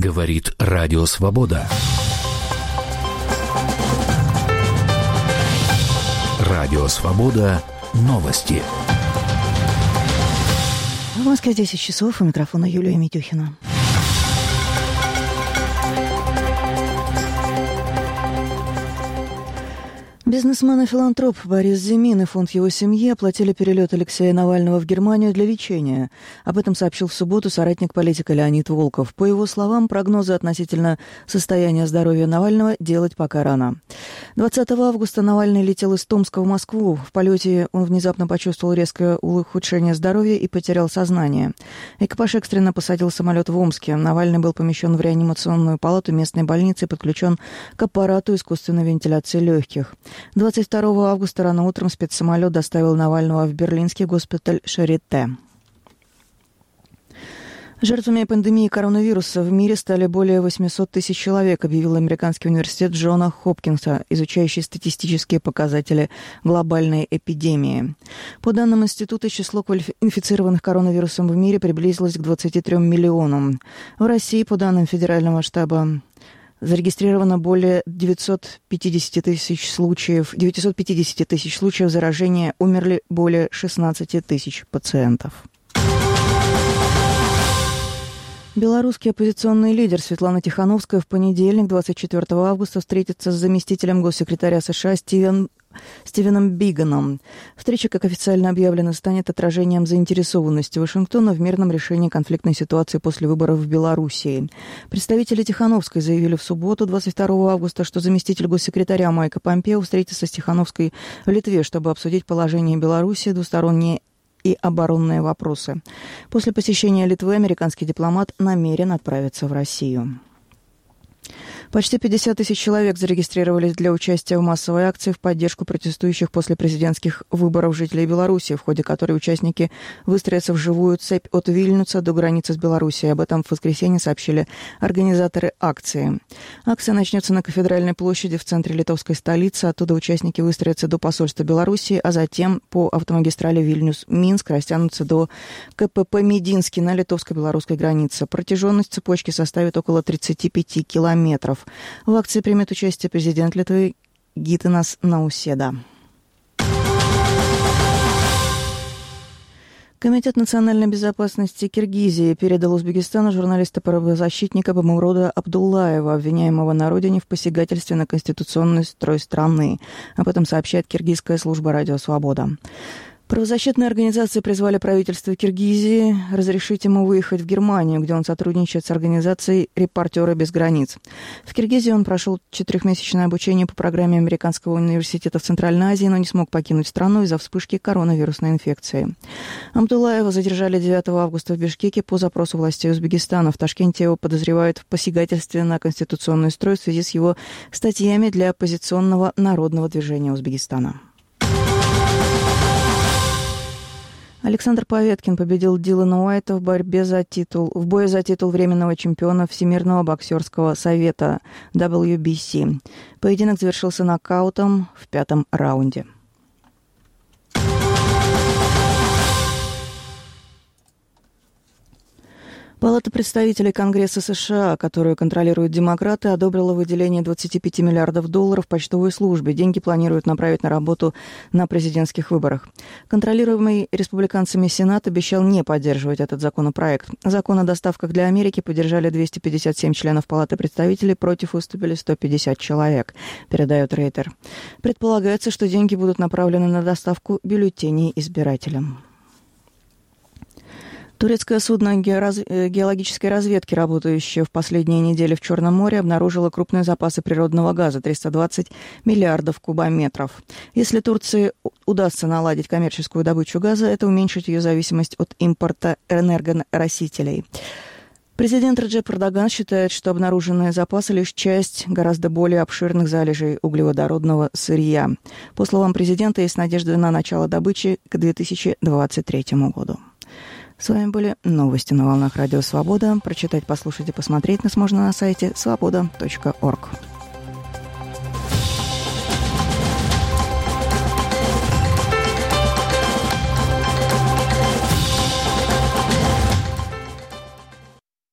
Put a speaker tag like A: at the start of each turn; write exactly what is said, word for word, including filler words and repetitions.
A: Говорит Радио Свобода. Радио Свобода. Новости.
B: В Москве десять часов. У микрофона Юлия Митюхина. Бизнесмен и филантроп Борис Зимин и фонд его семьи оплатили перелет Алексея Навального в Германию для лечения. Об этом сообщил в субботу соратник политика Леонид Волков. По его словам, прогнозы относительно состояния здоровья Навального делать пока рано. двадцатого августа Навальный летел из Томска в Москву. В полете он внезапно почувствовал резкое ухудшение здоровья и потерял сознание. Экипаж экстренно посадил самолет в Омске. Навальный был помещен в реанимационную палату местной больницы и подключен к аппарату искусственной вентиляции легких. двадцать второго августа рано утром спецсамолет доставил Навального в берлинский госпиталь Шарите. Жертвами пандемии коронавируса в мире стали более восемьсот тысяч человек, объявил Американский университет Джона Хопкинса, изучающий статистические показатели глобальной эпидемии. По данным института, число инфицированных коронавирусом в мире приблизилось к двадцати трём миллионам. В России, по данным федерального штаба, зарегистрировано более девятьсот пятьдесят тысяч случаев, девятьсот пятьдесят тысяч случаев заражения, умерли более шестнадцать тысяч пациентов. Белорусский оппозиционный лидер Светлана Тихановская в понедельник, двадцать четвёртого августа, встретится с заместителем госсекретаря США Стивен Стивеном Биганом. Встреча, как официально объявлено, станет отражением заинтересованности Вашингтона в мирном решении конфликтной ситуации после выборов в Белоруссии. Представители Тихановской заявили в субботу, двадцать второго августа, что заместитель госсекретаря Майк Помпео встретится с Тихановской в Литве, чтобы обсудить положение Белоруссии, двусторонние и оборонные вопросы. После посещения Литвы американский дипломат намерен отправиться в Россию. Почти пятьдесят тысяч человек зарегистрировались для участия в массовой акции в поддержку протестующих после президентских выборов жителей Беларуси, в ходе которой участники выстроятся в живую цепь от Вильнюса до границы с Белоруссией. Об этом в воскресенье сообщили организаторы акции. Акция начнется на Кафедральной площади в центре литовской столицы. Оттуда участники выстроятся до посольства Белоруссии, а затем по автомагистрали Вильнюс-Минск растянутся до КПП Мединский на литовско-белорусской границе. Протяженность цепочки составит около тридцати пяти километров. В акции примет участие президент Литвы Гитанас Науседа. Комитет национальной безопасности Киргизии передал Узбекистану журналиста-правозащитника Бамурода Абдуллаева, обвиняемого на родине в посягательстве на конституционный строй страны. Об этом сообщает киргизская служба «Радио Свобода». Правозащитные организации призвали правительство Киргизии разрешить ему выехать в Германию, где он сотрудничает с организацией «Репортеры без границ». В Киргизии он прошел четырехмесячное обучение по программе Американского университета в Центральной Азии, но не смог покинуть страну из-за вспышки коронавирусной инфекции. Абдуллаева задержали девятого августа в Бишкеке по запросу властей Узбекистана. В Ташкенте его подозревают в посягательстве на конституционный строй в связи с его статьями для оппозиционного народного движения Узбекистана. Александр Поветкин победил Дилана Уайта в борьбе за титул, в бое за титул временного чемпиона Всемирного боксерского совета дабл ю би си. Поединок завершился нокаутом в пятом раунде. Палата представителей Конгресса США, которую контролируют демократы, одобрила выделение двадцати пяти миллиардов долларов почтовой службе. Деньги планируют направить на работу на президентских выборах. Контролируемый республиканцами Сенат обещал не поддерживать этот законопроект. Закон о доставках для Америки поддержали двести пятьдесят семь членов Палаты представителей, против выступили сто пятьдесят человек, передает Рейтер. Предполагается, что деньги будут направлены на доставку бюллетеней избирателям. Турецкое судно геологической разведки, работающее в последние недели в Черном море, обнаружило крупные запасы природного газа – триста двадцать миллиардов кубометров. Если Турции удастся наладить коммерческую добычу газа, это уменьшит ее зависимость от импорта энергоносителей. Президент Реджеп Эрдоган считает, что обнаруженные запасы – лишь часть гораздо более обширных залежей углеводородного сырья. По словам президента, есть надежда на начало добычи к две тысячи двадцать третьему году. С вами были новости на волнах Радио Свобода. Прочитать, послушать и посмотреть нас можно на сайте свобода точка орг.